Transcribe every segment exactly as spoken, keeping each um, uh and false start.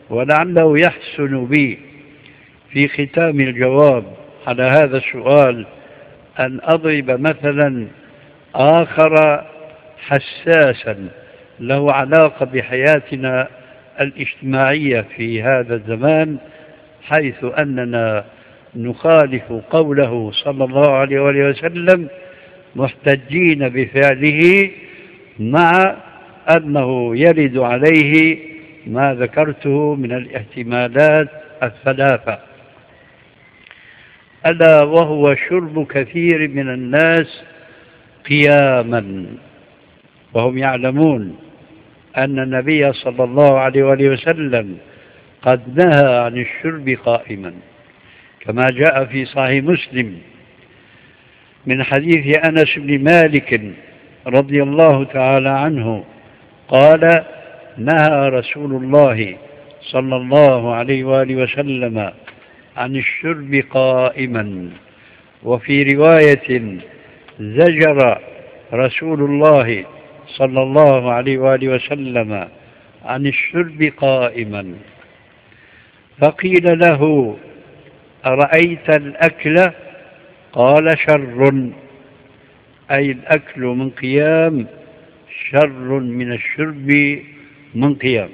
ولعله يحسن بي في ختام الجواب على هذا السؤال أن أضرب مثلا آخر حساسا له علاقة بحياتنا الاجتماعية في هذا الزمان، حيث أننا نخالف قوله صلى الله عليه وسلم محتجين بفعله، مع أنه يرد عليه ما ذكرته من الاحتمالات الثلاثة، ألا وهو شرب كثير من الناس قياما، وهم يعلمون أن النبي صلى الله عليه وسلم قد نهى عن الشرب قائما، كما جاء في صحيح مسلم من حديث أنس بن مالك رضي الله تعالى عنه قال: نهى رسول الله صلى الله عليه وآله وسلم عن الشرب قائما. وفي رواية: زجر رسول الله صلى الله عليه وآله وسلم عن الشرب قائما. فقيل له: أرأيت الأكل؟ قال: شر، أي الأكل من قيام شر من الشرب من قيام.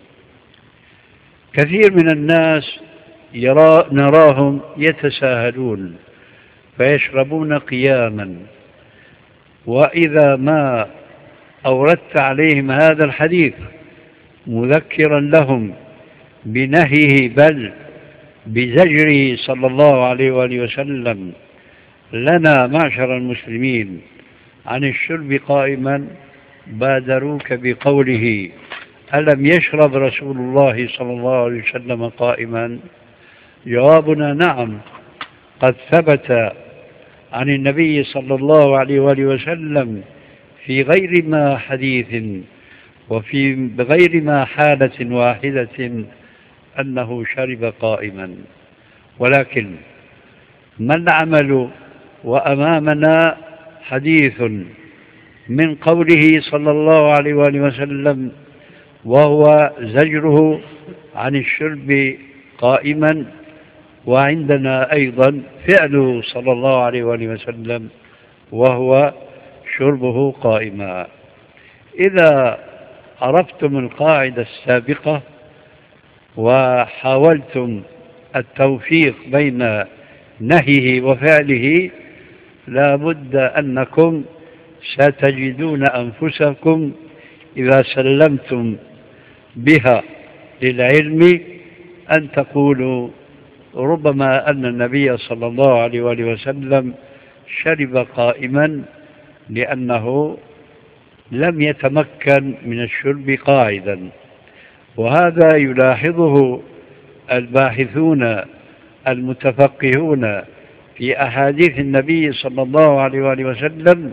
كثير من الناس يرى نراهم يتساهلون فيشربون قياما، وإذا ما أوردت عليهم هذا الحديث مذكرا لهم بنهيه بل بزجره صلى الله عليه وآله وسلم لنا معشر المسلمين عن الشرب قائما، بادروك بقوله: ألم يشرب رسول الله صلى الله عليه وسلم قائما؟ جوابنا: نعم، قد ثبت عن النبي صلى الله عليه وآله وسلم في غير ما حديث وفي بغير ما حالة واحدة أنه شرب قائما. ولكن ما العمل وأمامنا حديث من قوله صلى الله عليه وآله وسلم وهو زجره عن الشرب قائما، وعندنا أيضا فعله صلى الله عليه وآله وسلم وهو شربه قائما. إذا عرفتم القاعدة السابقة وحاولتم التوفيق بين نهيه وفعله، لا بد أنكم ستجدون أنفسكم إذا سلمتم بها للعلم أن تقولوا: ربما أن النبي صلى الله عليه وآله وسلم شرب قائما لأنه لم يتمكن من الشرب قاعدا. وهذا يلاحظه الباحثون المتفقهون في أحاديث النبي صلى الله عليه وآله وسلم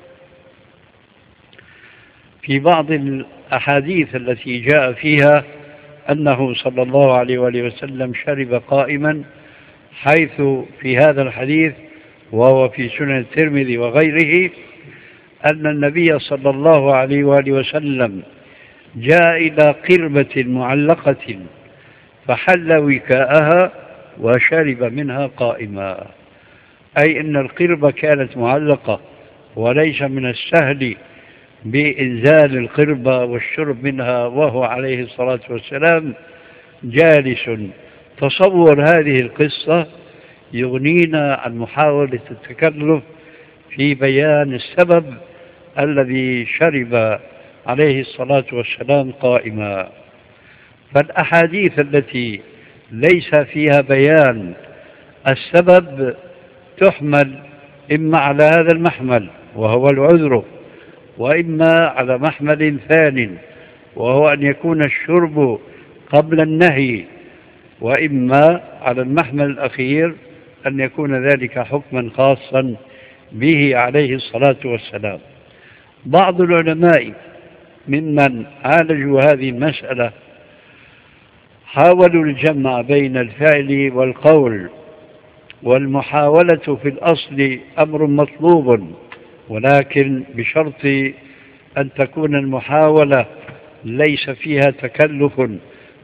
في بعض الأحاديث التي جاء فيها أنه صلى الله عليه وآله وسلم شرب قائما، حيث في هذا الحديث وهو في سنن الترمذي وغيره أن النبي صلى الله عليه وآله وسلم جاء إلى قربة معلقة فحل وكاءها وشرب منها قائما، أي أن القربة كانت معلقة وليس من السهل بإنزال القربة والشرب منها وهو عليه الصلاة والسلام جالس. تصور هذه القصة يغنينا عن محاولة التكلف في بيان السبب الذي شرب عليه الصلاة والسلام قائما. فالأحاديث التي ليس فيها بيان السبب تحمل إما على هذا المحمل وهو العذر، وإما على محمل ثان وهو أن يكون الشرب قبل النهي، وإما على المحمل الأخير أن يكون ذلك حكما خاصا به عليه الصلاة والسلام. بعض العلماء ممن عالجوا هذه المسألة حاولوا الجمع بين الفعل والقول، والمحاولة في الأصل أمر مطلوب، ولكن بشرط أن تكون المحاولة ليس فيها تكلف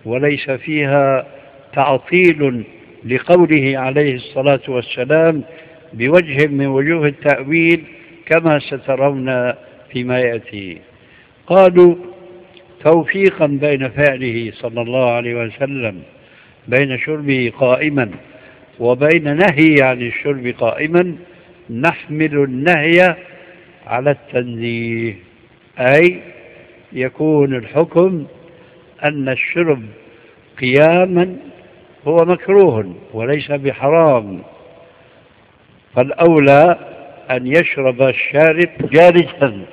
وليس فيها تعطيل لقوله عليه الصلاة والسلام بوجه من وجوه التأويل كما سترون فيما يأتي. قالوا توفيقا بين فعله صلى الله عليه وسلم بين شربه قائما وبين نهي عن الشرب قائما نحمل النهي على التنزيه، أي يكون الحكم أن الشرب قياما هو مكروه وليس بحرام، فالأولى أن يشرب الشارب جالسا.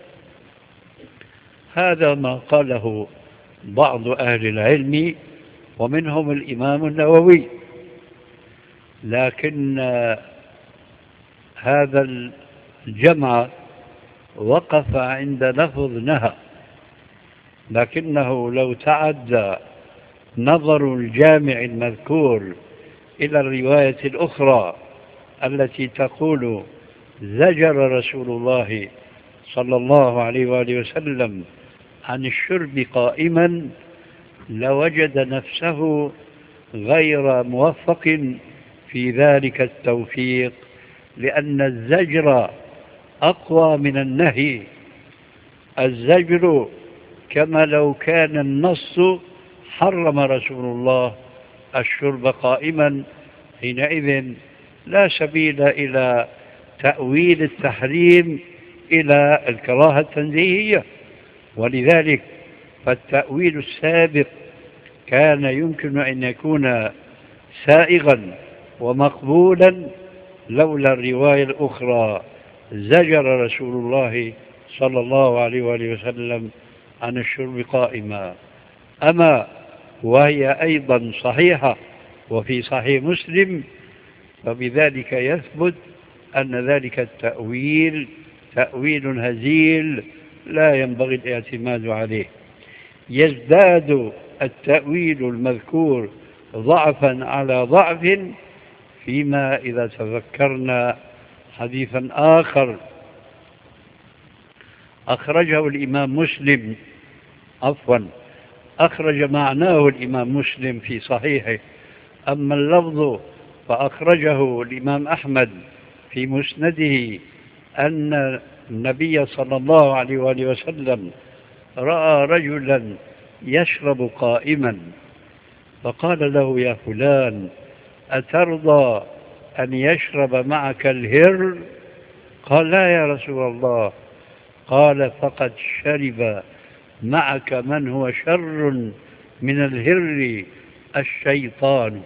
هذا ما قاله بعض أهل العلم ومنهم الإمام النووي، لكن هذا الجمع وقف عند لفظ نهى، لكنه لو تعدى نظر الجامع المذكور إلى الرواية الأخرى التي تقول زجر رسول الله صلى الله عليه وآله وسلم عن الشرب قائما لوجد نفسه غير موفق في ذلك التوفيق، لأن الزجر أقوى من النهي. الزجر كما لو كان النص حرم رسول الله الشرب قائما، حينئذ لا سبيل إلى تأويل التحريم إلى الكراهة التنزيهية، ولذلك فالتأويل السابق كان يمكن أن يكون سائغا ومقبولا لولا الرواية الأخرى زجر رسول الله صلى الله عليه وآله وسلم عن الشرب قائما. أما وهي أيضا صحيحة وفي صحيح مسلم، فبذلك يثبت أن ذلك التأويل تأويل هزيل لا ينبغي الاعتماد عليه. يزداد التأويل المذكور ضعفا على ضعف فيما إذا تذكرنا حديثا آخر أخرجه الإمام مسلم عفوا أخرج معناه الإمام مسلم في صحيحه، أما اللفظ فأخرجه الإمام أحمد في مسنده أن النبي صلى الله عليه وآله وسلم رأى رجلا يشرب قائما فقال له يا فلان أترضى أن يشرب معك الهر؟ قال لا يا رسول الله. قال فقد شرب معك من هو شر من الهر، الشيطان.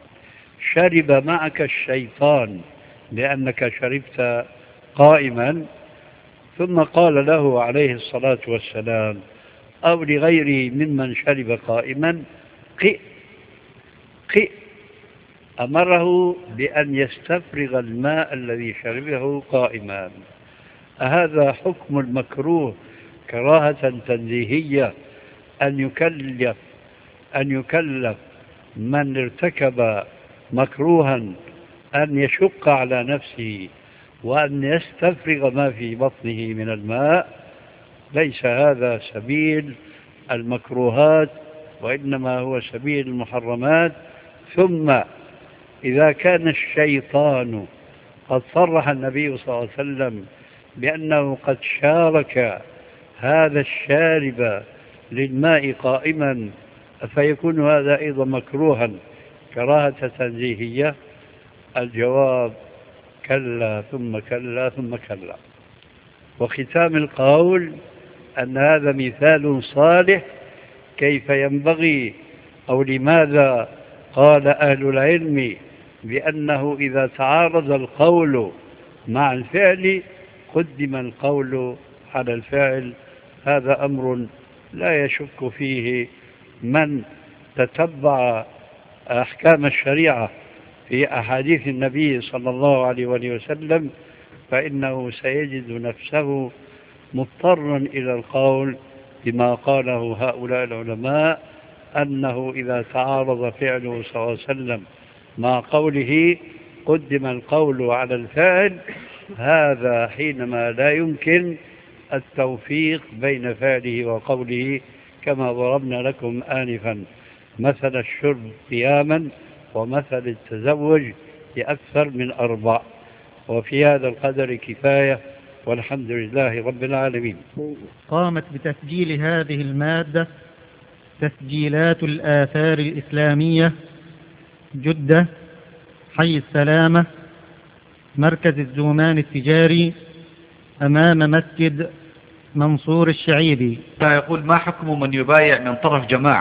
شرب معك الشيطان لأنك شربت قائما. ثم قال له عليه الصلاة والسلام أو لغيره ممن شرب قائما قئ قئ، أمره بأن يستفرغ الماء الذي شربه قائما. هذا حكم المكروه كراهة تنزيهية، أن يكلف أن يكلف من ارتكب مكروها أن يشق على نفسه وأن يستفرغ ما في بطنه من الماء. ليس هذا سبيل المكروهات، وإنما هو سبيل المحرمات. ثم إذا كان الشيطان قد صرح النبي صلى الله عليه وسلم بأنه قد شارك هذا الشارب للماء قائما، فيكون هذا أيضا مكروها كراهة تنزيهية؟ الجواب كلا ثم كلا ثم كلا. وختام القول أن هذا مثال صالح كيف ينبغي أو لماذا قال أهل العلم بأنه إذا تعارض القول مع الفعل قدم القول على الفعل. هذا أمر لا يشك فيه من تتبع أحكام الشريعة في أحاديث النبي صلى الله عليه وسلم، فإنه سيجد نفسه مضطرا إلى القول بما قاله هؤلاء العلماء، أنه إذا تعارض فعله صلى الله عليه وسلم مع قوله قدم القول على الفعل. هذا حينما لا يمكن التوفيق بين فعله وقوله كما ضربنا لكم آنفا مثل الشرب قياما ومثل التزوج بأكثر من أربع. وفي هذا القدر كفاية، والحمد لله رب العالمين. قامت بتسجيل هذه المادة تسجيلات الآثار الإسلامية، جدة، حي السلامة، مركز الزومان التجاري، أمام مسجد منصور الشعيبي. يقول: ما حكم من يبايع من طرف جماعة